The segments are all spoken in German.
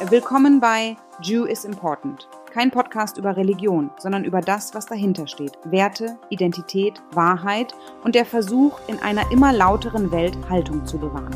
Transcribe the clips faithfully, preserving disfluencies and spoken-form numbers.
Willkommen bei Jew is Important. Kein Podcast über Religion, sondern über das, was dahinter steht. Werte, Identität, Wahrheit und der Versuch, in einer immer lauteren Welt Haltung zu bewahren.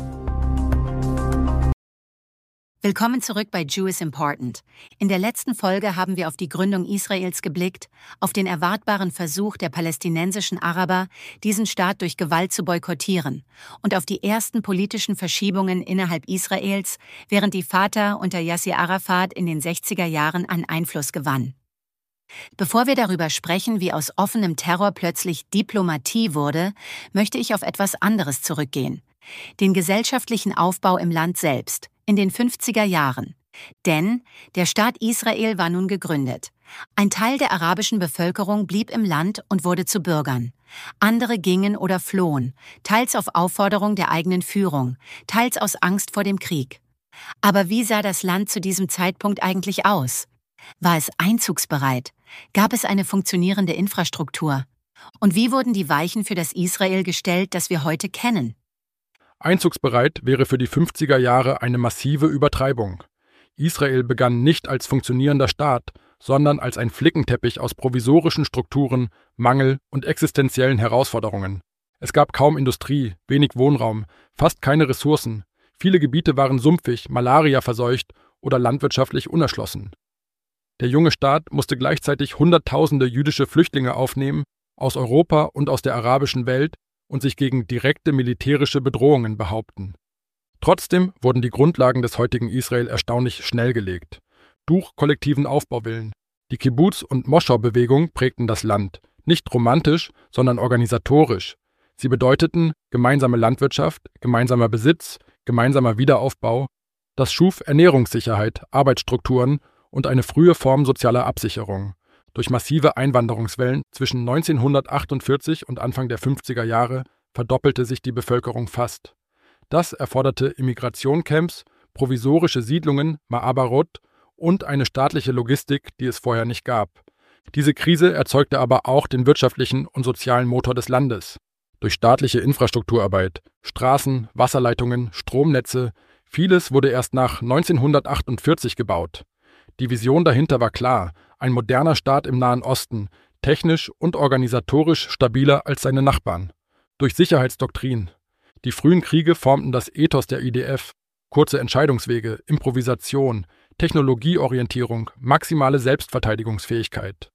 Willkommen zurück bei Jew is Important. In der letzten Folge haben wir auf die Gründung Israels geblickt, auf den erwartbaren Versuch der palästinensischen Araber, diesen Staat durch Gewalt zu boykottieren und auf die ersten politischen Verschiebungen innerhalb Israels, während die Fatah unter Yassir Arafat in den sechziger Jahren an Einfluss gewann. Bevor wir darüber sprechen, wie aus offenem Terror plötzlich Diplomatie wurde, möchte ich auf etwas anderes zurückgehen: den gesellschaftlichen Aufbau im Land selbst, in den fünfziger Jahren. Denn der Staat Israel war nun gegründet. Ein Teil der arabischen Bevölkerung blieb im Land und wurde zu Bürgern. Andere gingen oder flohen, teils auf Aufforderung der eigenen Führung, teils aus Angst vor dem Krieg. Aber wie sah das Land zu diesem Zeitpunkt eigentlich aus? War es einzugsbereit? Gab es eine funktionierende Infrastruktur? Und wie wurden die Weichen für das Israel gestellt, das wir heute kennen? Einzugsbereit wäre für die fünfziger Jahre eine massive Übertreibung. Israel begann nicht als funktionierender Staat, sondern als ein Flickenteppich aus provisorischen Strukturen, Mangel und existenziellen Herausforderungen. Es gab kaum Industrie, wenig Wohnraum, fast keine Ressourcen. Viele Gebiete waren sumpfig, Malaria verseucht oder landwirtschaftlich unerschlossen. Der junge Staat musste gleichzeitig Hunderttausende jüdische Flüchtlinge aufnehmen, aus Europa und aus der arabischen Welt, und sich gegen direkte militärische Bedrohungen behaupten. Trotzdem wurden die Grundlagen des heutigen Israel erstaunlich schnell gelegt. Durch kollektiven Aufbauwillen. Die Kibbuz- und Moschau-Bewegung prägten das Land, nicht romantisch, sondern organisatorisch. Sie bedeuteten gemeinsame Landwirtschaft, gemeinsamer Besitz, gemeinsamer Wiederaufbau. Das schuf Ernährungssicherheit, Arbeitsstrukturen und eine frühe Form sozialer Absicherung. Durch massive Einwanderungswellen zwischen neunzehnhundertachtundvierzig und Anfang der fünfziger Jahre verdoppelte sich die Bevölkerung fast. Das erforderte Immigrationcamps, provisorische Siedlungen, Ma'abarot und eine staatliche Logistik, die es vorher nicht gab. Diese Krise erzeugte aber auch den wirtschaftlichen und sozialen Motor des Landes. Durch staatliche Infrastrukturarbeit, Straßen, Wasserleitungen, Stromnetze, vieles wurde erst nach neunzehnhundertachtundvierzig gebaut. Die Vision dahinter war klar: ein moderner Staat im Nahen Osten, technisch und organisatorisch stabiler als seine Nachbarn. Durch Sicherheitsdoktrin. Die frühen Kriege formten das Ethos der I D F. Kurze Entscheidungswege, Improvisation, Technologieorientierung, maximale Selbstverteidigungsfähigkeit.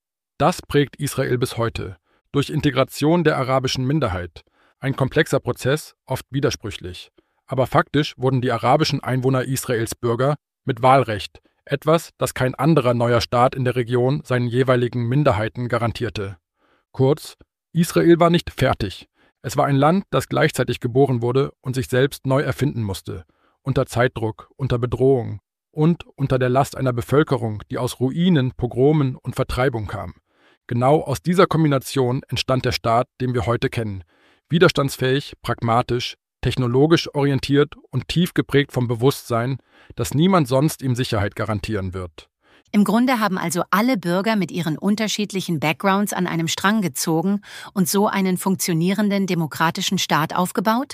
Das prägt Israel bis heute. Durch Integration der arabischen Minderheit. Ein komplexer Prozess, oft widersprüchlich. Aber faktisch wurden die arabischen Einwohner Israels Bürger mit Wahlrecht, etwas, das kein anderer neuer Staat in der Region seinen jeweiligen Minderheiten garantierte. Kurz, Israel war nicht fertig. Es war ein Land, das gleichzeitig geboren wurde und sich selbst neu erfinden musste, unter Zeitdruck, unter Bedrohung und unter der Last einer Bevölkerung, die aus Ruinen, Pogromen und Vertreibung kam. Genau aus dieser Kombination entstand der Staat, den wir heute kennen. Widerstandsfähig, pragmatisch, technologisch orientiert und tief geprägt vom Bewusstsein, dass niemand sonst ihm Sicherheit garantieren wird. Im Grunde haben also alle Bürger mit ihren unterschiedlichen Backgrounds an einem Strang gezogen und so einen funktionierenden demokratischen Staat aufgebaut?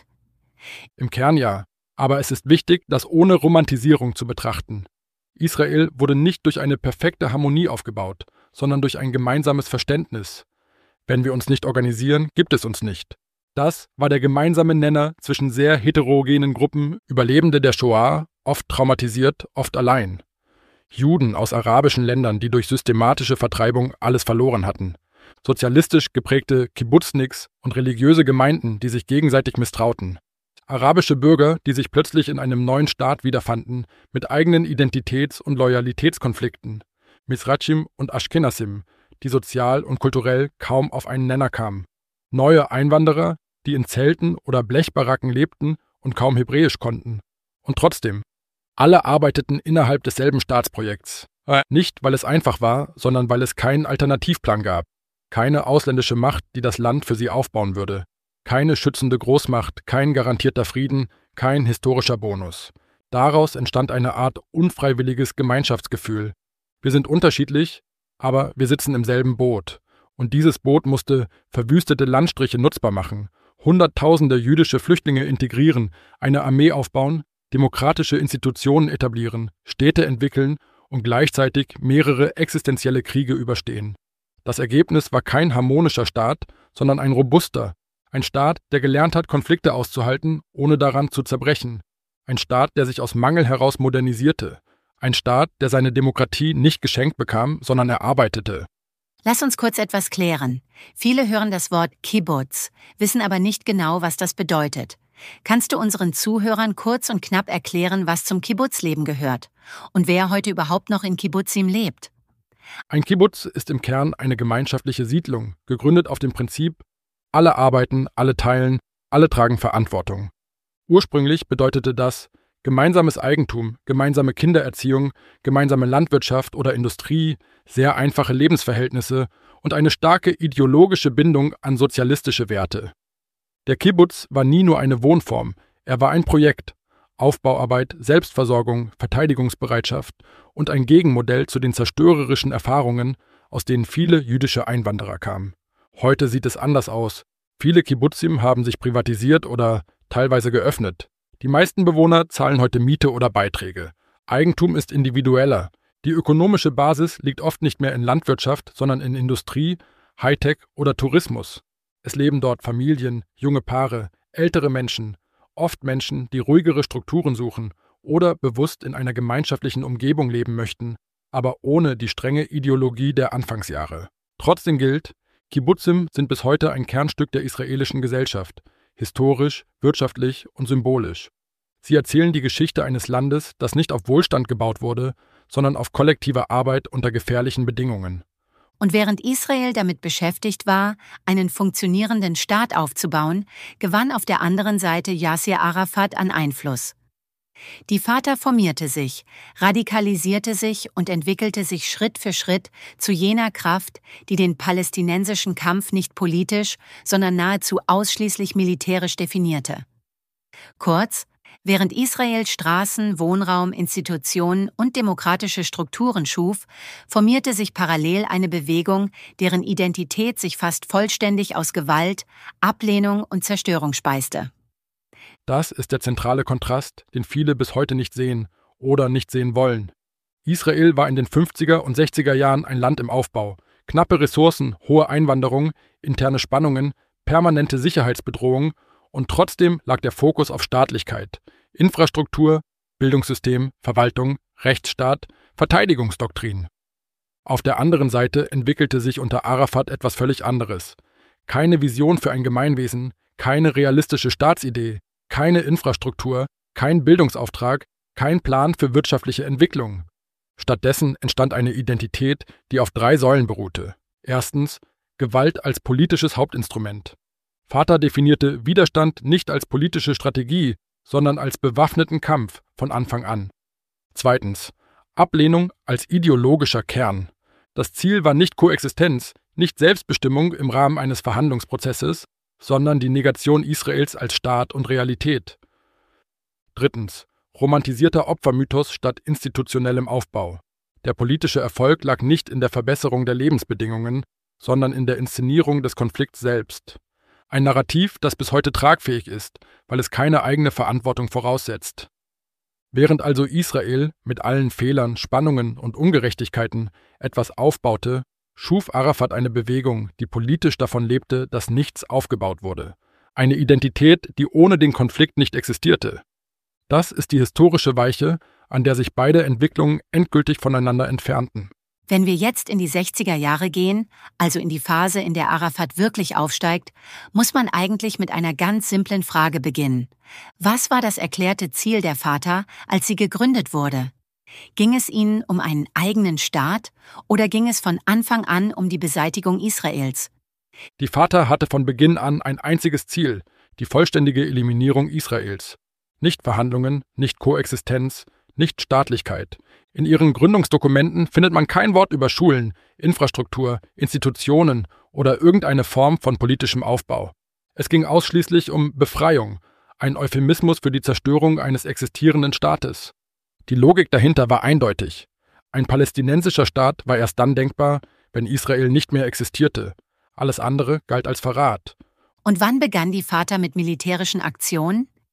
Im Kern ja, aber es ist wichtig, das ohne Romantisierung zu betrachten. Israel wurde nicht durch eine perfekte Harmonie aufgebaut, sondern durch ein gemeinsames Verständnis. Wenn wir uns nicht organisieren, gibt es uns nicht. Das war der gemeinsame Nenner zwischen sehr heterogenen Gruppen, Überlebende der Shoah, oft traumatisiert, oft allein. Juden aus arabischen Ländern, die durch systematische Vertreibung alles verloren hatten. Sozialistisch geprägte Kibbuzniks und religiöse Gemeinden, die sich gegenseitig misstrauten. Arabische Bürger, die sich plötzlich in einem neuen Staat wiederfanden, mit eigenen Identitäts- und Loyalitätskonflikten. Mizrachim und Ashkenazim, die sozial und kulturell kaum auf einen Nenner kamen. Neue Einwanderer, die in Zelten oder Blechbaracken lebten und kaum Hebräisch konnten. Und trotzdem, alle arbeiteten innerhalb desselben Staatsprojekts. Nicht, weil es einfach war, sondern weil es keinen Alternativplan gab. Keine ausländische Macht, die das Land für sie aufbauen würde. Keine schützende Großmacht, kein garantierter Frieden, kein historischer Bonus. Daraus entstand eine Art unfreiwilliges Gemeinschaftsgefühl. Wir sind unterschiedlich, aber wir sitzen im selben Boot. Und dieses Boot musste verwüstete Landstriche nutzbar machen, Hunderttausende jüdische Flüchtlinge integrieren, eine Armee aufbauen, demokratische Institutionen etablieren, Städte entwickeln und gleichzeitig mehrere existenzielle Kriege überstehen. Das Ergebnis war kein harmonischer Staat, sondern ein robuster, ein Staat, der gelernt hat, Konflikte auszuhalten, ohne daran zu zerbrechen. Ein Staat, der sich aus Mangel heraus modernisierte. Ein Staat, der seine Demokratie nicht geschenkt bekam, sondern erarbeitete. Lass uns kurz etwas klären. Viele hören das Wort Kibbutz, wissen aber nicht genau, was das bedeutet. Kannst du unseren Zuhörern kurz und knapp erklären, was zum Kibbutzleben gehört und wer heute überhaupt noch in Kibbutzim lebt? Ein Kibbutz ist im Kern eine gemeinschaftliche Siedlung, gegründet auf dem Prinzip, alle arbeiten, alle teilen, alle tragen Verantwortung. Ursprünglich bedeutete das gemeinsames Eigentum, gemeinsame Kindererziehung, gemeinsame Landwirtschaft oder Industrie, sehr einfache Lebensverhältnisse und eine starke ideologische Bindung an sozialistische Werte. Der Kibbutz war nie nur eine Wohnform, er war ein Projekt, Aufbauarbeit, Selbstversorgung, Verteidigungsbereitschaft und ein Gegenmodell zu den zerstörerischen Erfahrungen, aus denen viele jüdische Einwanderer kamen. Heute sieht es anders aus. Viele Kibbutzim haben sich privatisiert oder teilweise geöffnet. Die meisten Bewohner zahlen heute Miete oder Beiträge. Eigentum ist individueller. Die ökonomische Basis liegt oft nicht mehr in Landwirtschaft, sondern in Industrie, Hightech oder Tourismus. Es leben dort Familien, junge Paare, ältere Menschen, oft Menschen, die ruhigere Strukturen suchen oder bewusst in einer gemeinschaftlichen Umgebung leben möchten, aber ohne die strenge Ideologie der Anfangsjahre. Trotzdem gilt, Kibbutzim sind bis heute ein Kernstück der israelischen Gesellschaft, historisch, wirtschaftlich und symbolisch. Sie erzählen die Geschichte eines Landes, das nicht auf Wohlstand gebaut wurde, sondern auf kollektive Arbeit unter gefährlichen Bedingungen. Und während Israel damit beschäftigt war, einen funktionierenden Staat aufzubauen, gewann auf der anderen Seite Yasser Arafat an Einfluss. Die Fatah formierte sich, radikalisierte sich und entwickelte sich Schritt für Schritt zu jener Kraft, die den palästinensischen Kampf nicht politisch, sondern nahezu ausschließlich militärisch definierte. Kurz, während Israel Straßen, Wohnraum, Institutionen und demokratische Strukturen schuf, formierte sich parallel eine Bewegung, deren Identität sich fast vollständig aus Gewalt, Ablehnung und Zerstörung speiste. Das ist der zentrale Kontrast, den viele bis heute nicht sehen oder nicht sehen wollen. Israel war in den fünfziger und sechziger Jahren ein Land im Aufbau. Knappe Ressourcen, hohe Einwanderung, interne Spannungen, permanente Sicherheitsbedrohung und trotzdem lag der Fokus auf Staatlichkeit, Infrastruktur, Bildungssystem, Verwaltung, Rechtsstaat, Verteidigungsdoktrin. Auf der anderen Seite entwickelte sich unter Arafat etwas völlig anderes. Keine Vision für ein Gemeinwesen, keine realistische Staatsidee, keine Infrastruktur, kein Bildungsauftrag, kein Plan für wirtschaftliche Entwicklung. Stattdessen entstand eine Identität, die auf drei Säulen beruhte. Erstens, Gewalt als politisches Hauptinstrument. Fatah definierte Widerstand nicht als politische Strategie, sondern als bewaffneten Kampf von Anfang an. Zweitens, Ablehnung als ideologischer Kern. Das Ziel war nicht Koexistenz, nicht Selbstbestimmung im Rahmen eines Verhandlungsprozesses, sondern die Negation Israels als Staat und Realität. Drittens, romantisierter Opfermythos statt institutionellem Aufbau. Der politische Erfolg lag nicht in der Verbesserung der Lebensbedingungen, sondern in der Inszenierung des Konflikts selbst. Ein Narrativ, das bis heute tragfähig ist, weil es keine eigene Verantwortung voraussetzt. Während also Israel mit allen Fehlern, Spannungen und Ungerechtigkeiten etwas aufbaute, schuf Arafat eine Bewegung, die politisch davon lebte, dass nichts aufgebaut wurde. Eine Identität, die ohne den Konflikt nicht existierte. Das ist die historische Weiche, an der sich beide Entwicklungen endgültig voneinander entfernten. Wenn wir jetzt in die sechziger Jahre gehen, also in die Phase, in der Arafat wirklich aufsteigt, muss man eigentlich mit einer ganz simplen Frage beginnen. Was war das erklärte Ziel der Fatah, als sie gegründet wurde? Ging es ihnen um einen eigenen Staat oder ging es von Anfang an um die Beseitigung Israels? Die Fatah hatte von Beginn an ein einziges Ziel, die vollständige Eliminierung Israels. Nicht Verhandlungen, nicht Koexistenz, nicht Staatlichkeit. In ihren Gründungsdokumenten findet man kein Wort über Schulen, Infrastruktur, Institutionen oder irgendeine Form von politischem Aufbau. Es ging ausschließlich um Befreiung, ein Euphemismus für die Zerstörung eines existierenden Staates. Die Logik dahinter war eindeutig. Ein palästinensischer Staat war erst dann denkbar, wenn Israel nicht mehr existierte. Alles andere galt als Verrat. Und wann begann die Fatah mit militärischen Aktionen?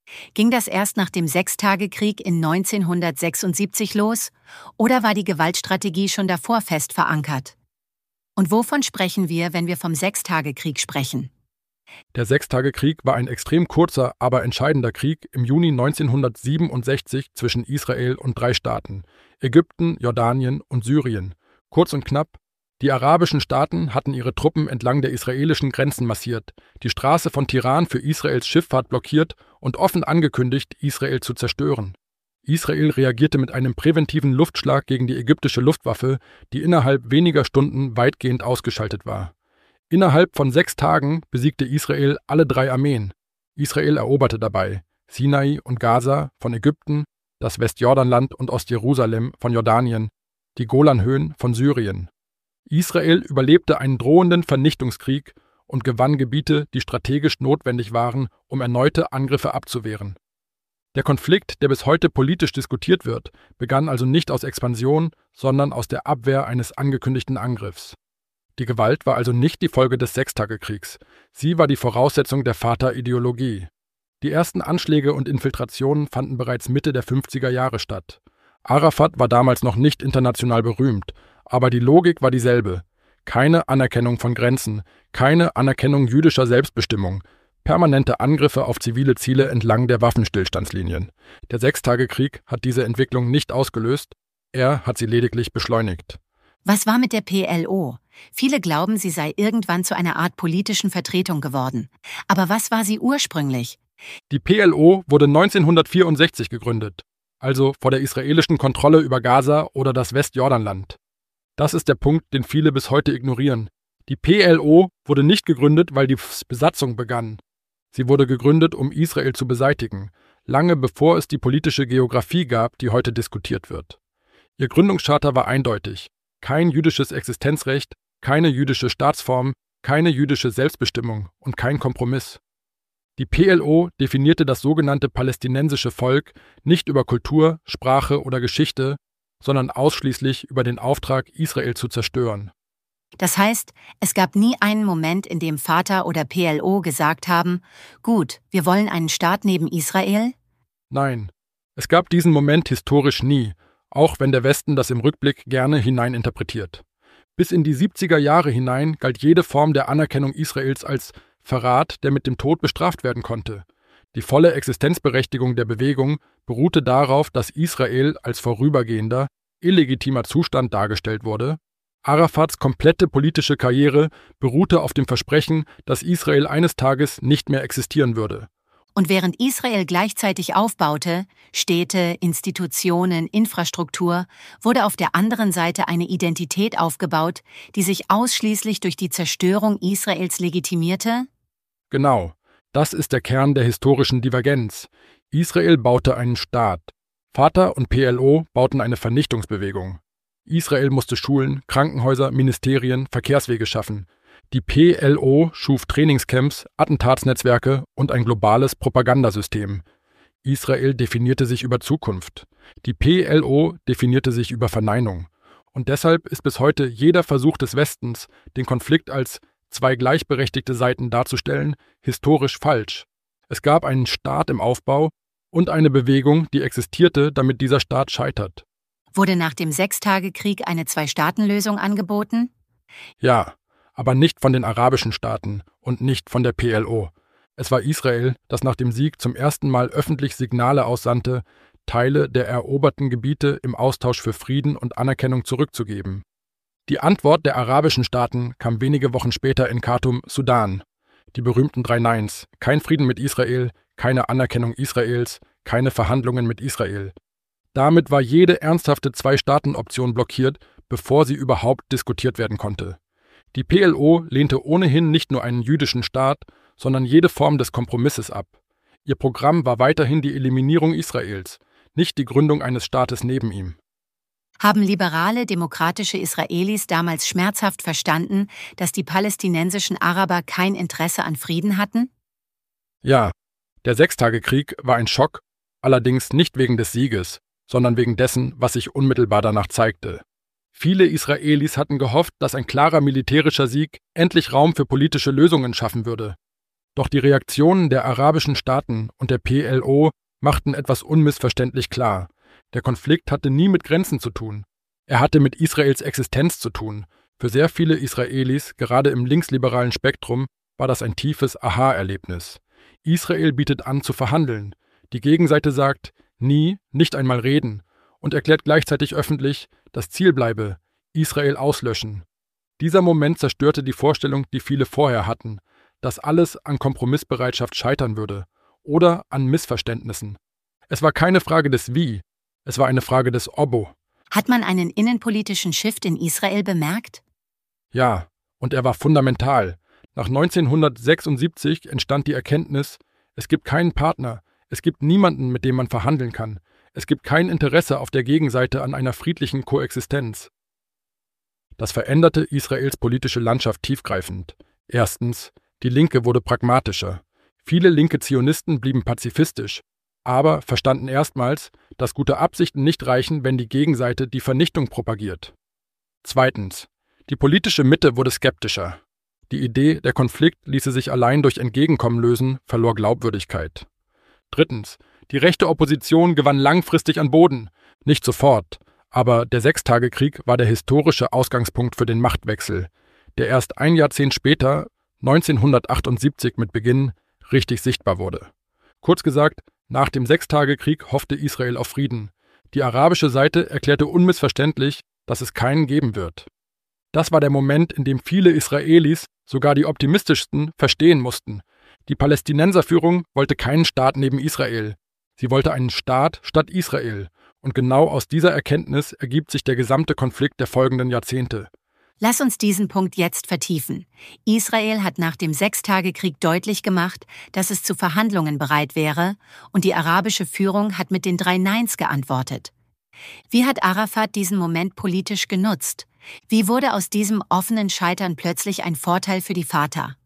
Ging das erst nach dem Sechstagekrieg in neunzehnhundertsechsundsiebzig los oder war die Gewaltstrategie schon davor fest verankert? Und wovon sprechen wir, wenn wir vom Sechstagekrieg sprechen? Der Sechstagekrieg war ein extrem kurzer, aber entscheidender Krieg im Juni neunzehnhundertsiebenundsechzig zwischen Israel und drei Staaten: Ägypten, Jordanien und Syrien. Kurz und knapp: Die arabischen Staaten hatten ihre Truppen entlang der israelischen Grenzen massiert, die Straße von Tiran für Israels Schifffahrt blockiert und offen angekündigt, Israel zu zerstören. Israel reagierte mit einem präventiven Luftschlag gegen die ägyptische Luftwaffe, die innerhalb weniger Stunden weitgehend ausgeschaltet war. Innerhalb von sechs Tagen besiegte Israel alle drei Armeen. Israel eroberte dabei Sinai und Gaza von Ägypten, das Westjordanland und Ostjerusalem von Jordanien, die Golanhöhen von Syrien. Israel überlebte einen drohenden Vernichtungskrieg und gewann Gebiete, die strategisch notwendig waren, um erneute Angriffe abzuwehren. Der Konflikt, der bis heute politisch diskutiert wird, begann also nicht aus Expansion, sondern aus der Abwehr eines angekündigten Angriffs. Die Gewalt war also nicht die Folge des Sechstagekriegs, sie war die Voraussetzung der Fatah-Ideologie. Die ersten Anschläge und Infiltrationen fanden bereits Mitte der fünfziger Jahre statt. Arafat war damals noch nicht international berühmt, aber die Logik war dieselbe: keine Anerkennung von Grenzen, keine Anerkennung jüdischer Selbstbestimmung, permanente Angriffe auf zivile Ziele entlang der Waffenstillstandslinien. Der Sechstagekrieg hat diese Entwicklung nicht ausgelöst, er hat sie lediglich beschleunigt. Was war mit der P L O? Viele glauben, sie sei irgendwann zu einer Art politischen Vertretung geworden. Aber was war sie ursprünglich? Die P L O wurde neunzehnhundertvierundsechzig gegründet, also vor der israelischen Kontrolle über Gaza oder das Westjordanland. Das ist der Punkt, den viele bis heute ignorieren. Die P L O wurde nicht gegründet, weil die Besatzung begann. Sie wurde gegründet, um Israel zu beseitigen, lange bevor es die politische Geografie gab, die heute diskutiert wird. Ihr Gründungscharter war eindeutig: kein jüdisches Existenzrecht, keine jüdische Staatsform, keine jüdische Selbstbestimmung und kein Kompromiss. Die P L O definierte das sogenannte palästinensische Volk nicht über Kultur, Sprache oder Geschichte, sondern ausschließlich über den Auftrag, Israel zu zerstören. Das heißt, es gab nie einen Moment, in dem Fatah oder P L O gesagt haben: Gut, wir wollen einen Staat neben Israel? Nein, es gab diesen Moment historisch nie, auch wenn der Westen das im Rückblick gerne hineininterpretiert. Bis in die siebziger Jahre hinein galt jede Form der Anerkennung Israels als Verrat, der mit dem Tod bestraft werden konnte. Die volle Existenzberechtigung der Bewegung beruhte darauf, dass Israel als vorübergehender, illegitimer Zustand dargestellt wurde. Arafats komplette politische Karriere beruhte auf dem Versprechen, dass Israel eines Tages nicht mehr existieren würde. Und während Israel gleichzeitig aufbaute, Städte, Institutionen, Infrastruktur, wurde auf der anderen Seite eine Identität aufgebaut, die sich ausschließlich durch die Zerstörung Israels legitimierte? Genau, das ist der Kern der historischen Divergenz. Israel baute einen Staat. Fatah und P L O bauten eine Vernichtungsbewegung. Israel musste Schulen, Krankenhäuser, Ministerien, Verkehrswege schaffen. Die P L O schuf Trainingscamps, Attentatsnetzwerke und ein globales Propagandasystem. Israel definierte sich über Zukunft. Die P L O definierte sich über Verneinung. Und deshalb ist bis heute jeder Versuch des Westens, den Konflikt als zwei gleichberechtigte Seiten darzustellen, historisch falsch. Es gab einen Staat im Aufbau und eine Bewegung, die existierte, damit dieser Staat scheitert. Wurde nach dem Sechstagekrieg eine Zwei-Staaten-Lösung angeboten? Ja, aber nicht von den arabischen Staaten und nicht von der P L O. Es war Israel, das nach dem Sieg zum ersten Mal öffentlich Signale aussandte, Teile der eroberten Gebiete im Austausch für Frieden und Anerkennung zurückzugeben. Die Antwort der arabischen Staaten kam wenige Wochen später in Khartoum, Sudan. Die berühmten drei Neins: kein Frieden mit Israel, keine Anerkennung Israels, keine Verhandlungen mit Israel. Damit war jede ernsthafte Zwei-Staaten-Option blockiert, bevor sie überhaupt diskutiert werden konnte. Die P L O lehnte ohnehin nicht nur einen jüdischen Staat, sondern jede Form des Kompromisses ab. Ihr Programm war weiterhin die Eliminierung Israels, nicht die Gründung eines Staates neben ihm. Haben liberale, demokratische Israelis damals schmerzhaft verstanden, dass die palästinensischen Araber kein Interesse an Frieden hatten? Ja, der Sechstagekrieg war ein Schock, allerdings nicht wegen des Sieges, sondern wegen dessen, was sich unmittelbar danach zeigte. Viele Israelis hatten gehofft, dass ein klarer militärischer Sieg endlich Raum für politische Lösungen schaffen würde. Doch die Reaktionen der arabischen Staaten und der P L O machten etwas unmissverständlich klar. Der Konflikt hatte nie mit Grenzen zu tun. Er hatte mit Israels Existenz zu tun. Für sehr viele Israelis, gerade im linksliberalen Spektrum, war das ein tiefes Aha-Erlebnis. Israel bietet an, zu verhandeln. Die Gegenseite sagt, nie, nicht einmal reden, und erklärt gleichzeitig öffentlich, das Ziel bleibe, Israel auslöschen. Dieser Moment zerstörte die Vorstellung, die viele vorher hatten, dass alles an Kompromissbereitschaft scheitern würde oder an Missverständnissen. Es war keine Frage des Wie, es war eine Frage des Obbo. Hat man einen innenpolitischen Shift in Israel bemerkt? Ja, und er war fundamental. Nach neunzehnhundertsechsundsiebzig entstand die Erkenntnis, es gibt keinen Partner, es gibt niemanden, mit dem man verhandeln kann, es gibt kein Interesse auf der Gegenseite an einer friedlichen Koexistenz. Das veränderte Israels politische Landschaft tiefgreifend. Erstens, die Linke wurde pragmatischer. Viele linke Zionisten blieben pazifistisch, aber verstanden erstmals, dass gute Absichten nicht reichen, wenn die Gegenseite die Vernichtung propagiert. Zweitens, die politische Mitte wurde skeptischer. Die Idee, der Konflikt ließe sich allein durch Entgegenkommen lösen, verlor Glaubwürdigkeit. Drittens, die rechte Opposition gewann langfristig an Boden, nicht sofort, aber der Sechstagekrieg war der historische Ausgangspunkt für den Machtwechsel, der erst ein Jahrzehnt später, neunzehnhundertachtundsiebzig mit Beginn, richtig sichtbar wurde. Kurz gesagt, nach dem Sechstagekrieg hoffte Israel auf Frieden. Die arabische Seite erklärte unmissverständlich, dass es keinen geben wird. Das war der Moment, in dem viele Israelis, sogar die optimistischsten, verstehen mussten. Die Palästinenserführung wollte keinen Staat neben Israel. Sie wollte einen Staat statt Israel. Und genau aus dieser Erkenntnis ergibt sich der gesamte Konflikt der folgenden Jahrzehnte. Lass uns diesen Punkt jetzt vertiefen. Israel hat nach dem Sechstagekrieg deutlich gemacht, dass es zu Verhandlungen bereit wäre, und die arabische Führung hat mit den drei Neins geantwortet. Wie hat Arafat diesen Moment politisch genutzt? Wie wurde aus diesem offenen Scheitern plötzlich ein Vorteil für die Fatah?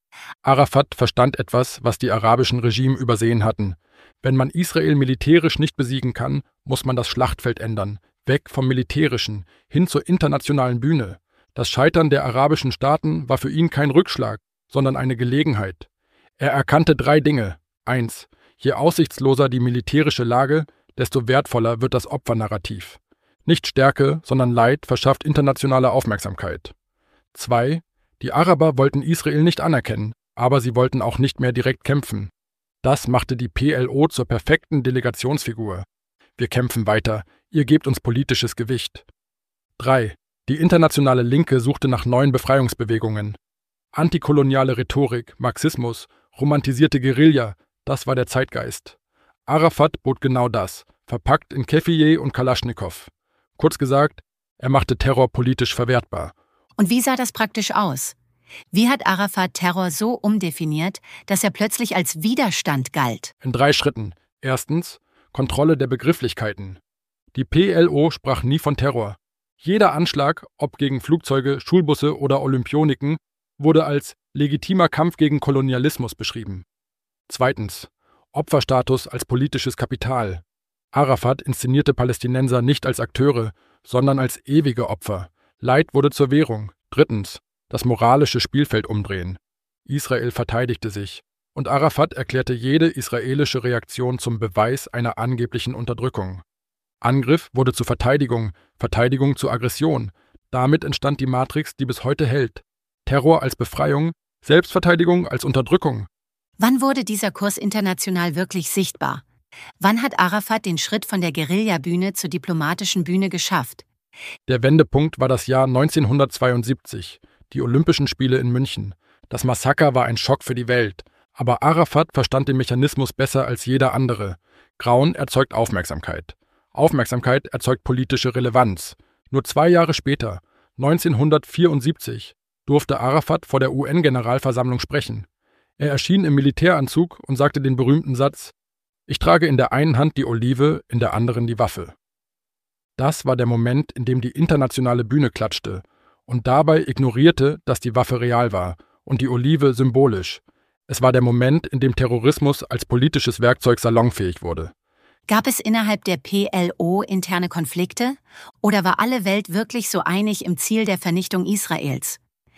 Arafat verstand etwas, was die arabischen Regime übersehen hatten. Wenn man Israel militärisch nicht besiegen kann, muss man das Schlachtfeld ändern, weg vom Militärischen, hin zur internationalen Bühne. Das Scheitern der arabischen Staaten war für ihn kein Rückschlag, sondern eine Gelegenheit. Er erkannte drei Dinge. Eins: Je aussichtsloser die militärische Lage, desto wertvoller wird das Opfernarrativ. Nicht Stärke, sondern Leid verschafft internationale Aufmerksamkeit. Zwei: Die Araber wollten Israel nicht anerkennen, aber sie wollten auch nicht mehr direkt kämpfen. Das machte die P L O zur perfekten Delegationsfigur. Wir kämpfen weiter, ihr gebt uns politisches Gewicht. Drei: Die internationale Linke suchte nach neuen Befreiungsbewegungen. Antikoloniale Rhetorik, Marxismus, romantisierte Guerilla, das war der Zeitgeist. Arafat bot genau das, verpackt in Keffieh und Kalaschnikow. Kurz gesagt, er machte Terror politisch verwertbar. Und wie sah das praktisch aus? Wie hat Arafat Terror so umdefiniert, dass er plötzlich als Widerstand galt? In drei Schritten. Erstens, Kontrolle der Begrifflichkeiten. Die P L O sprach nie von Terror. Jeder Anschlag, ob gegen Flugzeuge, Schulbusse oder Olympioniken, wurde als legitimer Kampf gegen Kolonialismus beschrieben. Zweitens, Opferstatus als politisches Kapital. Arafat inszenierte Palästinenser nicht als Akteure, sondern als ewige Opfer. Leid wurde zur Währung. Drittens, das moralische Spielfeld umdrehen. Israel verteidigte sich, und Arafat erklärte jede israelische Reaktion zum Beweis einer angeblichen Unterdrückung. Angriff wurde zu Verteidigung, Verteidigung zu Aggression. Damit entstand die Matrix, die bis heute hält. Terror als Befreiung, Selbstverteidigung als Unterdrückung. Wann wurde dieser Kurs international wirklich sichtbar? Wann hat Arafat den Schritt von der Guerillabühne zur diplomatischen Bühne geschafft? Der Wendepunkt war das Jahr neunzehnhundertzweiundsiebzig, die Olympischen Spiele in München. Das Massaker war ein Schock für die Welt, aber Arafat verstand den Mechanismus besser als jeder andere. Grauen erzeugt Aufmerksamkeit. Aufmerksamkeit erzeugt politische Relevanz. Nur zwei Jahre später, neunzehnhundertvierundsiebzig, durfte Arafat vor der U N-Generalversammlung sprechen. Er erschien im Militäranzug und sagte den berühmten Satz: Ich trage in der einen Hand die Olive, in der anderen die Waffe. Das war der Moment, in dem die internationale Bühne klatschte und dabei ignorierte, dass die Waffe real war und die Olive symbolisch. Es war der Moment, in dem Terrorismus als politisches Werkzeug salonfähig wurde. Gab es innerhalb der P L O interne Konflikte? Oder war alle Welt wirklich so einig im Ziel der Vernichtung Israels?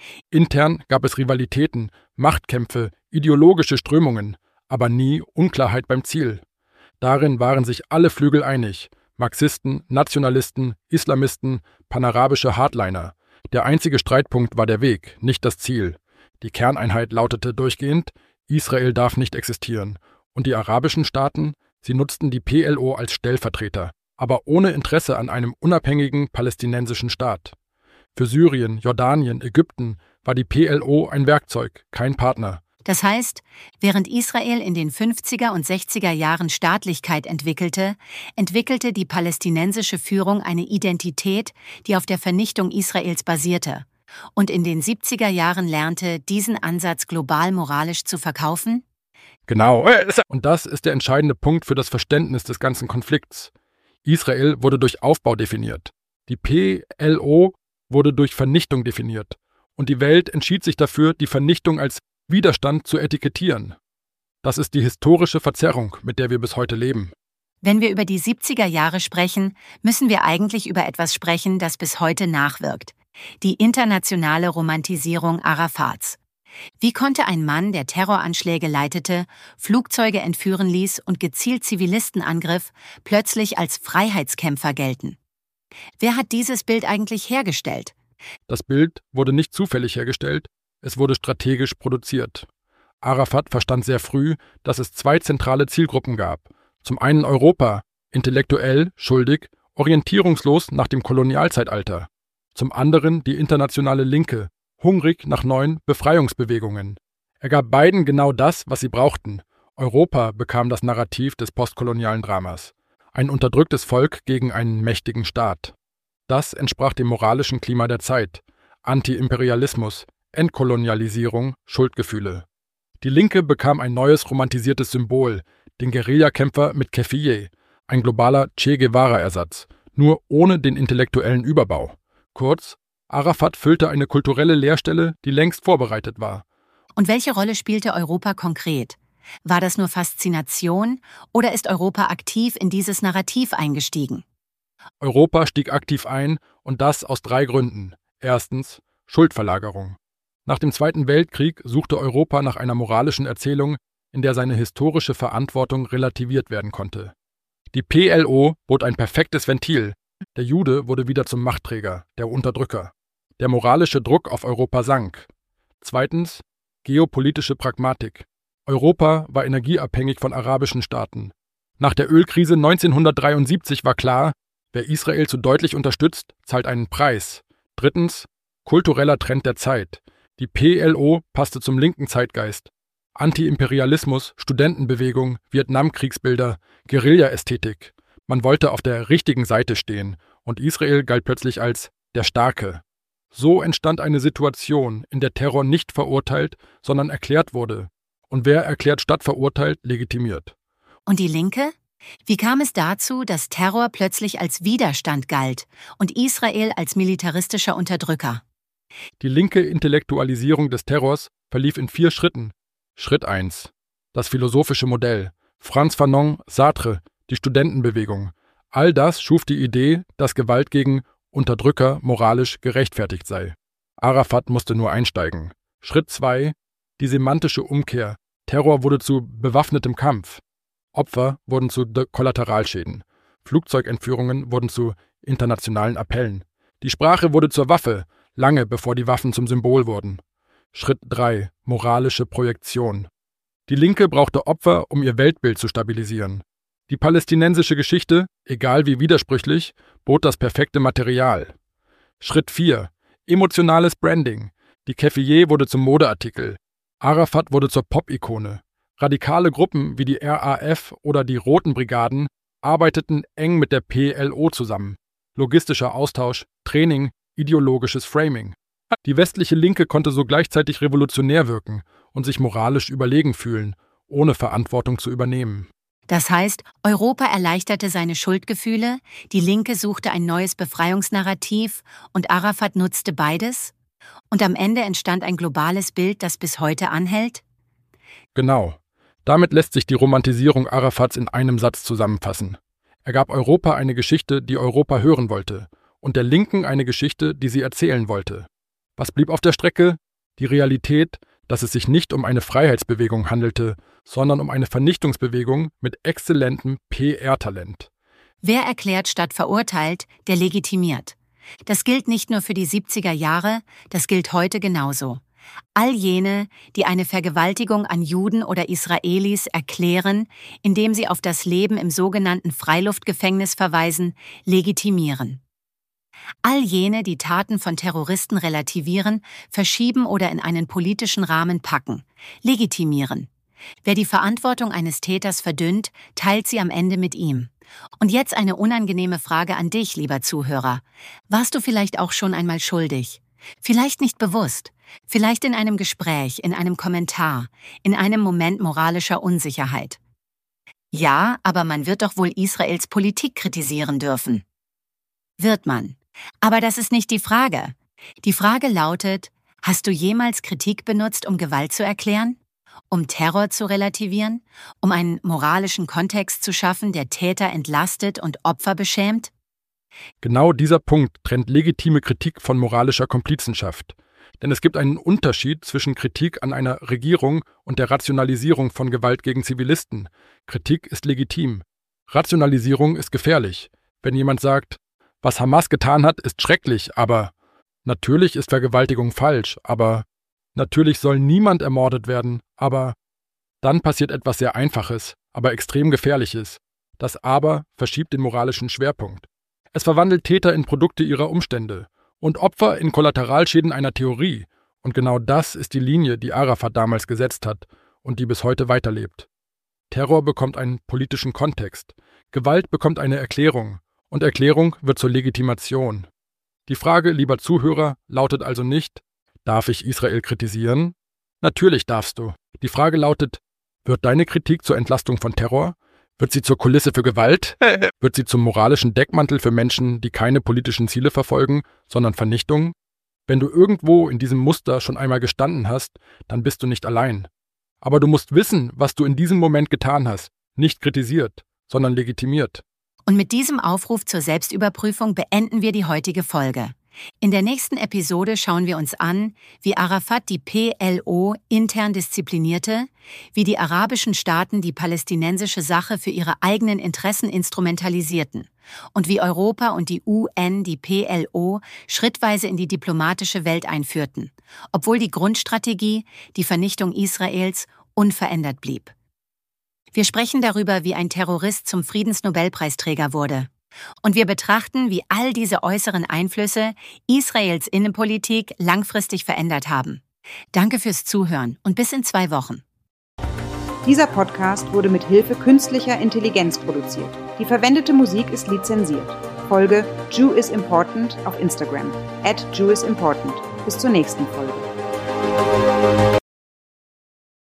Intern gab es Rivalitäten, Machtkämpfe, ideologische Strömungen, aber nie Unklarheit beim Ziel. Darin waren sich alle Flügel einig: Marxisten, Nationalisten, Islamisten, panarabische Hardliner. Der einzige Streitpunkt war der Weg, nicht das Ziel. Die Kerneinheit lautete durchgehend: Israel darf nicht existieren. Und die arabischen Staaten, sie nutzten die P L O als Stellvertreter, aber ohne Interesse an einem unabhängigen palästinensischen Staat. Für Syrien, Jordanien, Ägypten war die P L O ein Werkzeug, kein Partner. Das heißt, während Israel in den fünfziger und sechziger Jahren Staatlichkeit entwickelte, entwickelte die palästinensische Führung eine Identität, die auf der Vernichtung Israels basierte, und in den siebziger Jahren lernte, diesen Ansatz global moralisch zu verkaufen? Genau. Und das ist der entscheidende Punkt für das Verständnis des ganzen Konflikts. Israel wurde durch Aufbau definiert. Die P L O wurde durch Vernichtung definiert. Und die Welt entschied sich dafür, die Vernichtung als Widerstand zu etikettieren. Das ist die historische Verzerrung, mit der wir bis heute leben. Wenn wir über die siebziger Jahre sprechen, müssen wir eigentlich über etwas sprechen, das bis heute nachwirkt: die internationale Romantisierung Arafats. Wie konnte ein Mann, der Terroranschläge leitete, Flugzeuge entführen ließ und gezielt Zivilisten angriff, plötzlich als Freiheitskämpfer gelten? Wer hat dieses Bild eigentlich hergestellt? Das Bild wurde nicht zufällig hergestellt, es wurde strategisch produziert. Arafat verstand sehr früh, dass es zwei zentrale Zielgruppen gab. Zum einen Europa, intellektuell, schuldig, orientierungslos nach dem Kolonialzeitalter. Zum anderen die internationale Linke, hungrig nach neuen Befreiungsbewegungen. Er gab beiden genau das, was sie brauchten. Europa bekam das Narrativ des postkolonialen Dramas. Ein unterdrücktes Volk gegen einen mächtigen Staat. Das entsprach dem moralischen Klima der Zeit. Anti-Imperialismus, Entkolonialisierung, Schuldgefühle. Die Linke bekam ein neues romantisiertes Symbol, den Guerillakämpfer mit Keffieh, ein globaler Che Guevara-Ersatz, nur ohne den intellektuellen Überbau. Kurz, Arafat füllte eine kulturelle Leerstelle, die längst vorbereitet war. Und welche Rolle spielte Europa konkret? War das nur Faszination oder ist Europa aktiv in dieses Narrativ eingestiegen? Europa stieg aktiv ein, und das aus drei Gründen. Erstens, Schuldverlagerung. Nach dem Zweiten Weltkrieg suchte Europa nach einer moralischen Erzählung, in der seine historische Verantwortung relativiert werden konnte. Die P L O bot ein perfektes Ventil. Der Jude wurde wieder zum Machtträger, der Unterdrücker. Der moralische Druck auf Europa sank. Zweitens, geopolitische Pragmatik. Europa war energieabhängig von arabischen Staaten. Nach der Ölkrise neunzehnhundertdreiundsiebzig war klar, wer Israel zu deutlich unterstützt, zahlt einen Preis. Drittens, kultureller Trend der Zeit. Die P L O passte zum linken Zeitgeist. Anti-Imperialismus, Studentenbewegung, Vietnamkriegsbilder, Guerilla-Ästhetik. Man wollte auf der richtigen Seite stehen, und Israel galt plötzlich als der Starke. So entstand eine Situation, in der Terror nicht verurteilt, sondern erklärt wurde. Und wer erklärt statt verurteilt, legitimiert. Und die Linke? Wie kam es dazu, dass Terror plötzlich als Widerstand galt und Israel als militaristischer Unterdrücker? Die linke Intellektualisierung des Terrors verlief in vier Schritten. Schritt eins. Das philosophische Modell. Franz Fanon, Sartre, die Studentenbewegung. All das schuf die Idee, dass Gewalt gegen Unterdrücker moralisch gerechtfertigt sei. Arafat musste nur einsteigen. Schritt zwei. Die semantische Umkehr. Terror wurde zu bewaffnetem Kampf. Opfer wurden zu Kollateralschäden. Flugzeugentführungen wurden zu internationalen Appellen. Die Sprache wurde zur Waffe, lange bevor die Waffen zum Symbol wurden. Schritt drei. Moralische Projektion. Die Linke brauchte Opfer, um ihr Weltbild zu stabilisieren. Die palästinensische Geschichte, egal wie widersprüchlich, bot das perfekte Material. Schritt vier. Emotionales Branding. Die Keffieh wurde zum Modeartikel. Arafat wurde zur Pop-Ikone. Radikale Gruppen wie die R A F oder die Roten Brigaden arbeiteten eng mit der P L O zusammen. Logistischer Austausch, Training, ideologisches Framing. Die westliche Linke konnte so gleichzeitig revolutionär wirken und sich moralisch überlegen fühlen, ohne Verantwortung zu übernehmen. Das heißt, Europa erleichterte seine Schuldgefühle, die Linke suchte ein neues Befreiungsnarrativ und Arafat nutzte beides? Und am Ende entstand ein globales Bild, das bis heute anhält? Genau. Damit lässt sich die Romantisierung Arafats in einem Satz zusammenfassen. Er gab Europa eine Geschichte, die Europa hören wollte, und der Linken eine Geschichte, die sie erzählen wollte. Was blieb auf der Strecke? Die Realität, dass es sich nicht um eine Freiheitsbewegung handelte, sondern um eine Vernichtungsbewegung mit exzellentem P R-Talent. Wer erklärt statt verurteilt, der legitimiert. Das gilt nicht nur für die siebziger Jahre, das gilt heute genauso. All jene, die eine Vergewaltigung an Juden oder Israelis erklären, indem sie auf das Leben im sogenannten Freiluftgefängnis verweisen, legitimieren. All jene, die Taten von Terroristen relativieren, verschieben oder in einen politischen Rahmen packen, legitimieren. Wer die Verantwortung eines Täters verdünnt, teilt sie am Ende mit ihm. Und jetzt eine unangenehme Frage an dich, lieber Zuhörer. Warst du vielleicht auch schon einmal schuldig? Vielleicht nicht bewusst, vielleicht in einem Gespräch, in einem Kommentar, in einem Moment moralischer Unsicherheit. Ja, aber man wird doch wohl Israels Politik kritisieren dürfen. Wird man. Aber das ist nicht die Frage. Die Frage lautet, hast du jemals Kritik benutzt, um Gewalt zu erklären? Um Terror zu relativieren? Um einen moralischen Kontext zu schaffen, der Täter entlastet und Opfer beschämt? Genau dieser Punkt trennt legitime Kritik von moralischer Komplizenschaft. Denn es gibt einen Unterschied zwischen Kritik an einer Regierung und der Rationalisierung von Gewalt gegen Zivilisten. Kritik ist legitim. Rationalisierung ist gefährlich. Wenn jemand sagt, was Hamas getan hat, ist schrecklich, aber natürlich ist Vergewaltigung falsch, aber natürlich soll niemand ermordet werden, aber dann passiert etwas sehr Einfaches, aber extrem Gefährliches. Das Aber verschiebt den moralischen Schwerpunkt. Es verwandelt Täter in Produkte ihrer Umstände und Opfer in Kollateralschäden einer Theorie. Und genau das ist die Linie, die Arafat damals gesetzt hat und die bis heute weiterlebt. Terror bekommt einen politischen Kontext, Gewalt bekommt eine Erklärung und Erklärung wird zur Legitimation. Die Frage, lieber Zuhörer, lautet also nicht, darf ich Israel kritisieren? Natürlich darfst du. Die Frage lautet, wird deine Kritik zur Entlastung von Terror? Wird sie zur Kulisse für Gewalt? Wird sie zum moralischen Deckmantel für Menschen, die keine politischen Ziele verfolgen, sondern Vernichtung? Wenn du irgendwo in diesem Muster schon einmal gestanden hast, dann bist du nicht allein. Aber du musst wissen, was du in diesem Moment getan hast. Nicht kritisiert, sondern legitimiert. Und mit diesem Aufruf zur Selbstüberprüfung beenden wir die heutige Folge. In der nächsten Episode schauen wir uns an, wie Arafat die P L O intern disziplinierte, wie die arabischen Staaten die palästinensische Sache für ihre eigenen Interessen instrumentalisierten und wie Europa und die U N die P L O schrittweise in die diplomatische Welt einführten, obwohl die Grundstrategie, die Vernichtung Israels, unverändert blieb. Wir sprechen darüber, wie ein Terrorist zum Friedensnobelpreisträger wurde. Und wir betrachten, wie all diese äußeren Einflüsse Israels Innenpolitik langfristig verändert haben. Danke fürs Zuhören und bis in zwei Wochen. Dieser Podcast wurde mit Hilfe künstlicher Intelligenz produziert. Die verwendete Musik ist lizenziert. Folge Jew is Important auf Instagram, at Jew is Important. Bis zur nächsten Folge.